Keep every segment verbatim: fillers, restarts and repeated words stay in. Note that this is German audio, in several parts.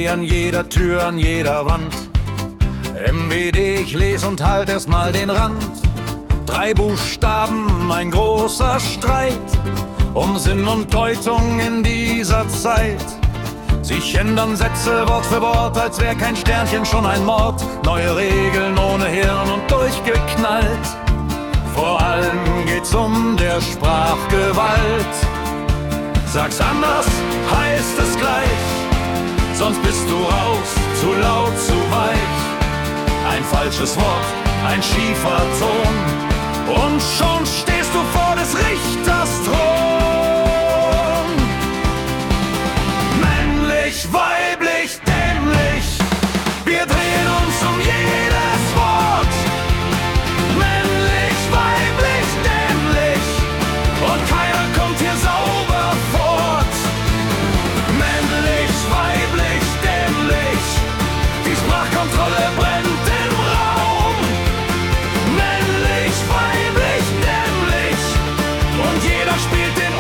W an jeder Tür, an jeder Wand. M W D, ich les und halt erst mal den Rand. Drei Buchstaben, ein großer Streit um Sinn und Deutung in dieser Zeit. Sich ändern Sätze Wort für Wort, als wär kein Sternchen schon ein Mord. Neue Regeln ohne Hirn und durchgeknallt. Vor allem geht's um der Sprachgewalt. Sag's anders, heißt es gleich, sonst bist du raus, zu laut, zu weich. Ein falsches Wort, ein schiefer Ton, und schon stehst du vor des Richters Thron. Männlich, weiblich, dämlich, wir drehen uns um jedes Wort. Männlich, weiblich, dämlich, und keiner kommt hier sauber fort. Männlich, weiblich, dämlich, die Sprachkontrolle brennt im Raum. Männlich, weiblich, dämlich, und jeder spielt den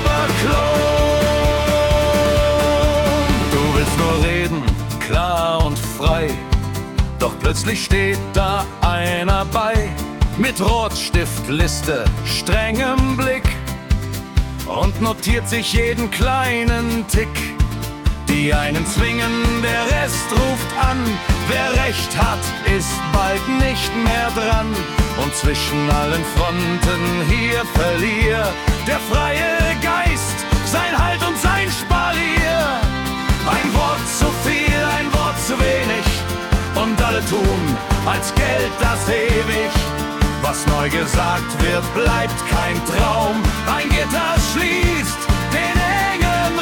Oberklon. Du willst nur reden, klar und frei, doch plötzlich steht da einer bei, mit Rotstiftliste, strengem Blick, und notiert sich jeden kleinen Tick. Die einen zwingen, der Rest ruft an. Wer Recht hat, ist bald nicht mehr dran. Und zwischen allen Fronten hier verliert der freie Geist sein Halt und sein Spalier. Ein Wort zu viel, ein Wort zu wenig, und alle tun, als gält das ewig. Was neu gesagt wird, bleibt kein Traum. Ein Gitter schließt den engen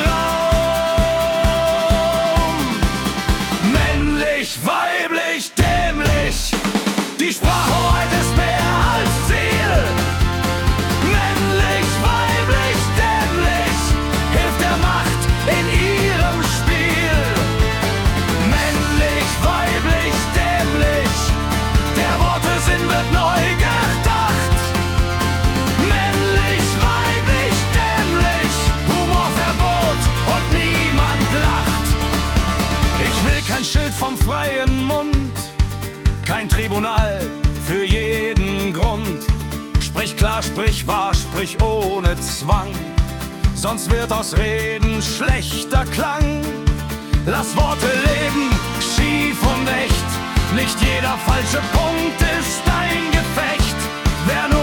Raum. Männlich, weiblich, dämlich, die Sprachhoheit ist mehr als Ziel. Männlich, weiblich, dämlich, hilft der Macht in ihrem Spiel. Männlich, weiblich, dämlich, der Worte Sinn wird neu gedacht. Männlich, weiblich, dämlich, Humorverbot und niemand lacht. Ich will kein Schild vom freien Mund, kein Tribunal für jeden Grund. Sprich klar, sprich wahr, sprich ohne Zwang, sonst wird aus Reden schlechter Klang. Lass Worte leben, schief und echt, nicht jeder falsche Punkt ist ein Gefecht. Wer nur